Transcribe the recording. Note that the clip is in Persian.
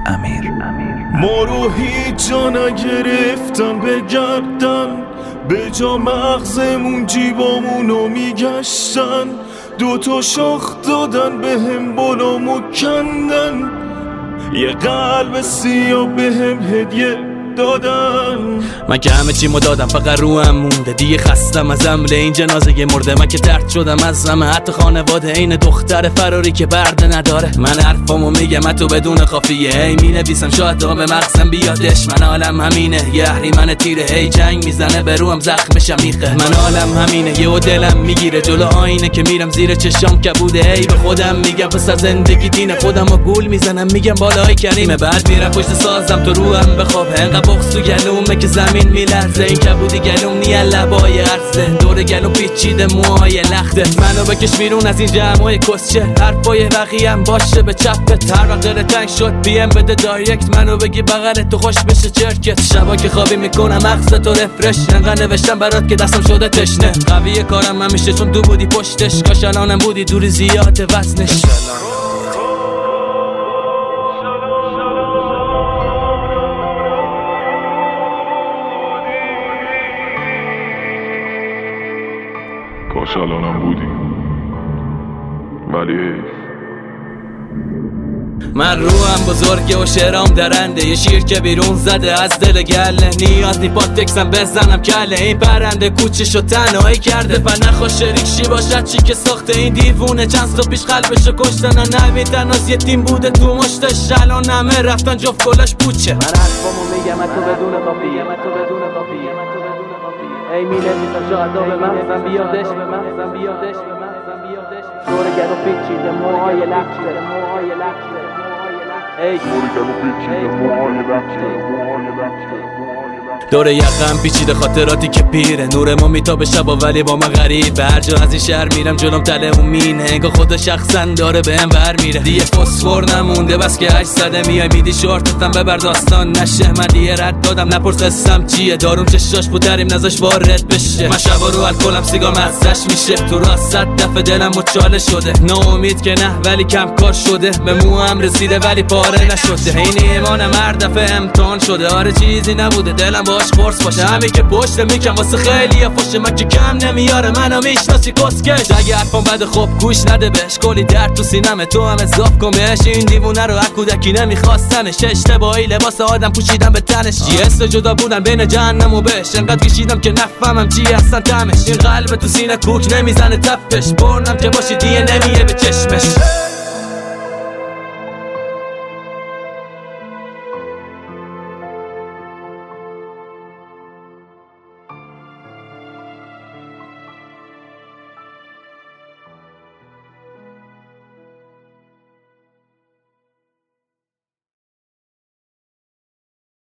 امیر. ما رو هیچ جا نگرفتن بگردن، به جا مغزمون جیبامونو میگشتن، 2 شاخ دادن به هم بلامو کندن، یه قلب سیاه به هم هدیه دادن. من که همه چیمو دادم فقط روحم مونده، دیگه خستم از عمل این جنازه مرده. من که درد شدم از همه، حتی خانواده این دختر فراری که برده نداره. من حرفامو میگم تو بدون قافیه، هی مینویسم شاید تا به مغزم بیادش. من عالم همینه، یه اهریمن تیره، هی جنگ میزنه به روحم زخمشم میخه. من عالم همینه، یهو دلم میگیره جلو آینه که میرم زیر چشام کبوده. هی به خودم میگم پسر زندگی دینه، خودمو گول میزنم میگم بالای کریمه. بعد میرم پشت سازم تو روحم بخواب، بغض تو گلومه که زمین میلرزه. این کبودی گلوم نیه لبای عرضه، دور گلوم پیچیده موهای لخته. منو بکش بیرون از این جمعای کسچه، حرفای بقیه‌ام باشه به چپت. هر وقت دل تنگ شد بیم بده دایرکت، منو بگی بغلت تو خوش بشه چرکت. شبا که خوابی میکنم مغزت تو رفرش، انقدر نوشتم برات که دستم شده تشنه. قوی کارم همیشه چون تو بودی پشتش، کاش الانم بودی دوری زیاد وزنش. کاش الانم بودی ولی حیف. من روحم بزرگه و شعرام درنده، یه شیر که بیرون زده از دل گله. نیاز نی پاتکسم بزنم کله، این پرنده کوچشو تنهایی کرده. و نخوا شریک شی باشد چی که ساخته این دیوونه. چند سال پیش قلبشو کشتن، نویدن از یه تیم بوده تو مشتش. الان همه رفتن جفت کلاش پوچه. من حرفامو میگم تو بدون قافیه، ای مینویسم شاید تا به مغزم بیادش. دور گلو پیچیده موهای لخته، ای دور گلو پیچیده موهای لخته. دور یقم پیچیده خاطراتی که پیره، نورمو میتابه شبا ولی با من غریب. هر جا از این شهر میرم جلوم تله اون مینه، انگار خدا شخصا داره بهم برمیره. دیگه فسفر نمونده بس که 8 زده میای میدی شورتتم ببر داستان نشه. من دیگه رد دادم نپرس قصم چیه، داروم چشاش بودریم نزاش وارد بشه. من شبا رو الکلم سیگار مزش میشه، تو راست 100 دفعه دلم مچاله شده. ناامید که نه ولی کم کار شده، به موام رسیده ولی پاره نشده. این ایمانم هر دفعه امتحان شده، آره چیزی نبوده دلم باش قرص باشه. همین که پشت میکم واسه خیلی فاشه، من که کم نمیاره منو میشناسی کسکش. اگه حرفم بده خب گوش نده بهش، کلی درد تو سینمه تو هم اضاف کن بهش. این دیوونه رو کودکی نمیخواستنش، اشتباهی لباس آدم پوشیدم به تنش. حس جدا بودن بین جهنم و بهش، انقدر کشیدم که نفهمم چی اصلا تمش. این قلب تو سینه کوک نمیزنه تپش، برنم که باشی دیگه نمیه به چشمش.